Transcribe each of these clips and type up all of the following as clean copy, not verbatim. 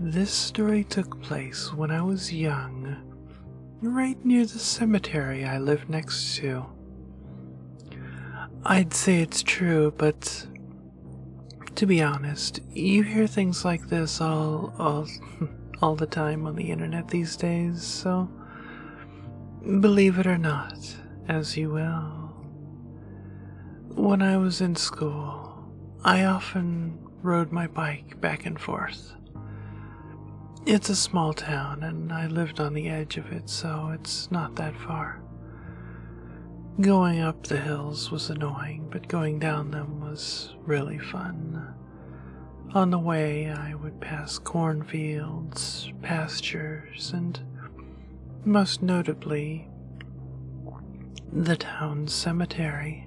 This story took place when I was young, right near the cemetery I live next to. I'd say it's true, but to be honest, you hear things like this all the time on the internet these days, so believe it or not, as you will. When I was in school, I often rode my bike back and forth. It's a small town, and I lived on the edge of it, so it's not that far. Going up the hills was annoying, but going down them was really fun. On the way, I would pass cornfields, pastures, and most notably, the town's cemetery.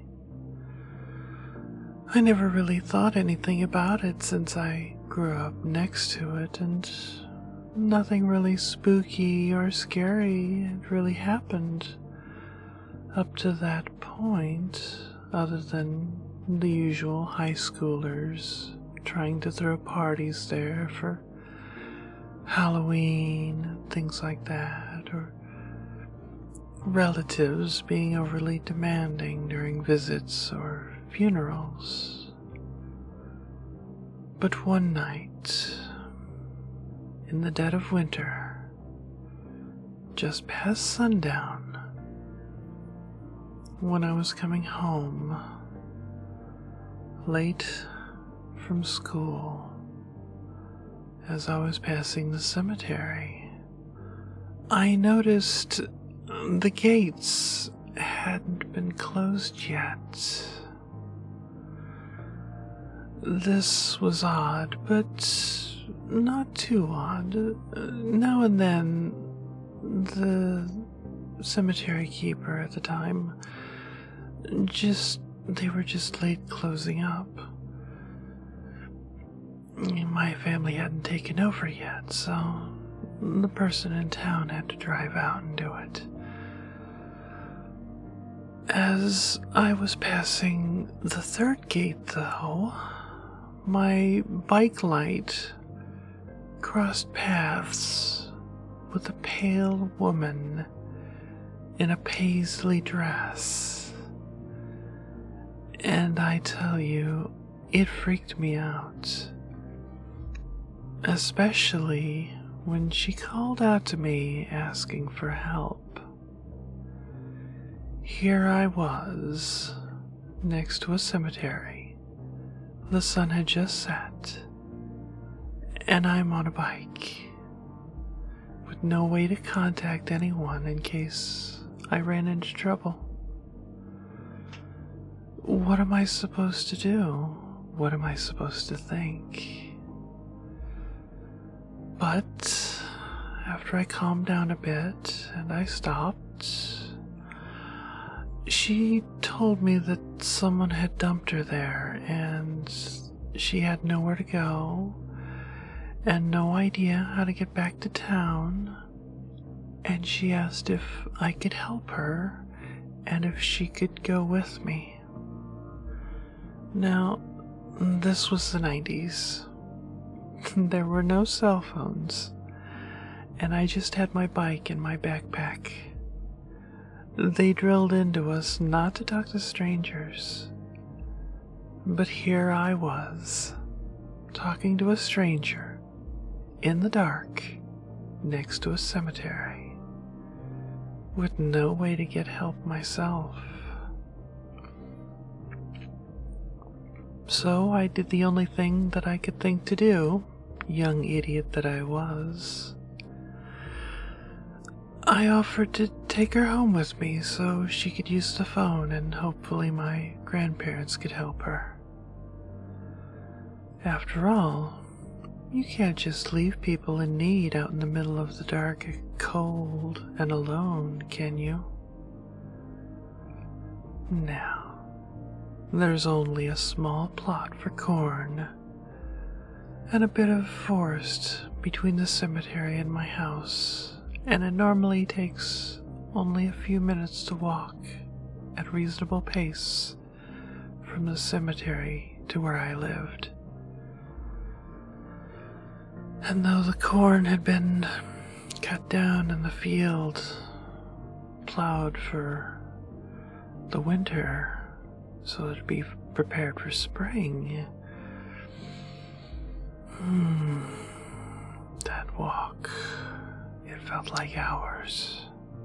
I never really thought anything about it since I grew up next to it, and nothing really spooky or scary had really happened up to that point, other than the usual high schoolers trying to throw parties there for Halloween and things like that, or relatives being overly demanding during visits or funerals. But one night, in the dead of winter, just past sundown, when I was coming home late from school, as I was passing the cemetery, I noticed the gates hadn't been closed yet. This was odd, but not too odd. Now and then, the cemetery keeper at the time they were just late closing up. My family hadn't taken over yet, so the person in town had to drive out and do it. As I was passing the third gate, though, my bike light crossed paths with a pale woman in a paisley dress. And I tell you, it freaked me out. Especially when she called out to me asking for help. Here I was, next to a cemetery. The sun had just set, and I'm on a bike, with no way to contact anyone in case I ran into trouble. What am I supposed to do? What am I supposed to think? But after I calmed down a bit and I stopped, she told me that someone had dumped her there and she had nowhere to go and no idea how to get back to town, and she asked if I could help her and if she could go with me. Now, this was the 90s. There were no cell phones, and I just had my bike in my backpack. They drilled into us not to talk to strangers, but here I was, talking to a stranger in the dark next to a cemetery, with no way to get help myself. So I did the only thing that I could think to do, young idiot that I was. I offered to take her home with me so she could use the phone and hopefully my grandparents could help her. After all, you can't just leave people in need out in the middle of the dark, cold, and alone, can you? Now, there's only a small plot for corn and a bit of forest between the cemetery and my house, and it normally takes only a few minutes to walk at reasonable pace from the cemetery to where I lived. And though the corn had been cut down in the field, plowed for the winter so it'd be prepared for spring, that walk, it felt like hours.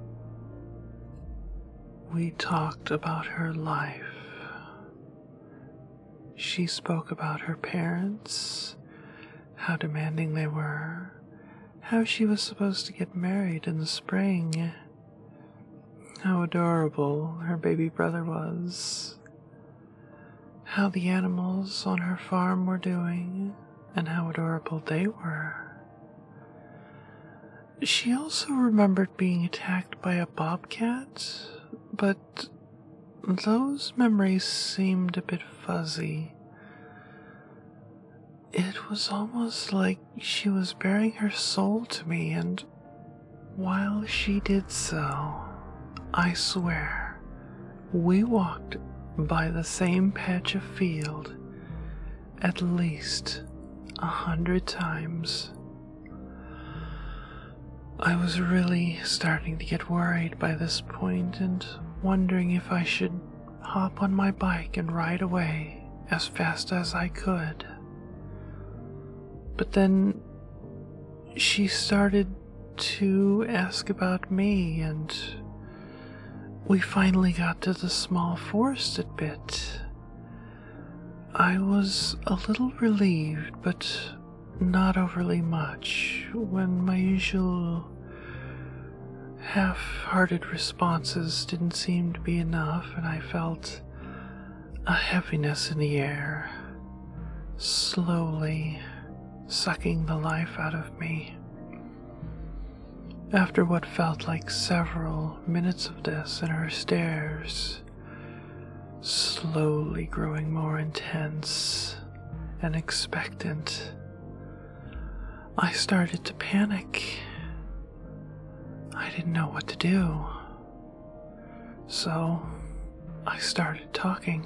We talked about her life. She spoke about her parents, how demanding they were, how she was supposed to get married in the spring, how adorable her baby brother was, how the animals on her farm were doing, and how adorable they were. She also remembered being attacked by a bobcat, but those memories seemed a bit fuzzy. It was almost like she was baring her soul to me, and while she did so, I swear, we walked by the same patch of field at least 100 times. I was really starting to get worried by this point and wondering if I should hop on my bike and ride away as fast as I could. But then she started to ask about me, and we finally got to the small forested bit. I was a little relieved, but not overly much, when my usual half-hearted responses didn't seem to be enough, and I felt a heaviness in the air, slowly sucking the life out of me. After what felt like several minutes of this, and her stares slowly growing more intense and expectant, I started to panic. I didn't know what to do. So I started talking.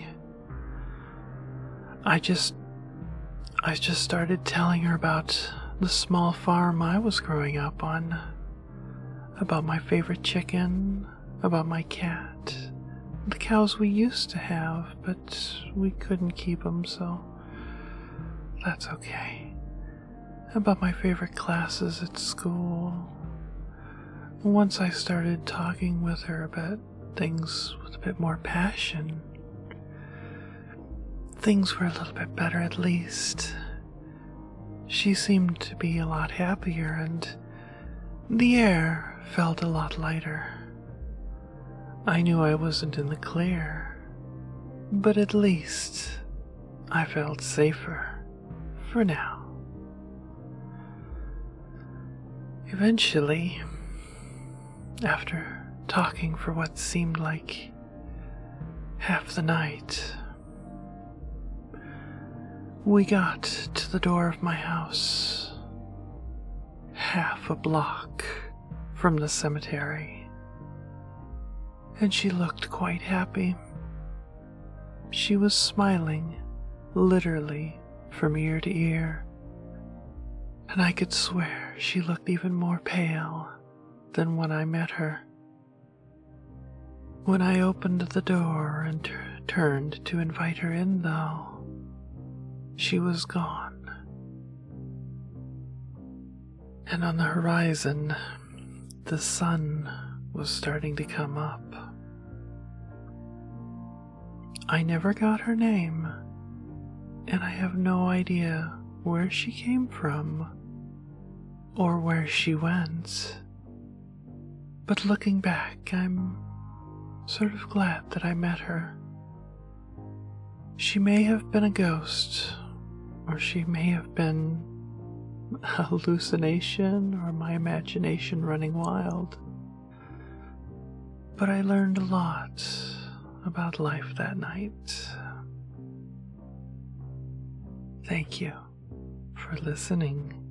I just started telling her about the small farm I was growing up on, about my favorite chicken, about my cat, the cows we used to have, but we couldn't keep them, so that's okay. About my favorite classes at school. Once I started talking with her about things with a bit more passion, things were a little bit better at least. She seemed to be a lot happier, and the air felt a lot lighter. I knew I wasn't in the clear, but at least I felt safer for now. Eventually, after talking for what seemed like half the night, we got to the door of my house, half a block from the cemetery, and she looked quite happy. She was smiling, literally from ear to ear, and I could swear she looked even more pale than when I met her. When I opened the door and turned to invite her in, though, she was gone. And on the horizon, the sun was starting to come up. I never got her name, and I have no idea where she came from or where she went. But looking back, I'm sort of glad that I met her. She may have been a ghost, or she may have been a hallucination or my imagination running wild. But I learned a lot about life that night. Thank you for listening.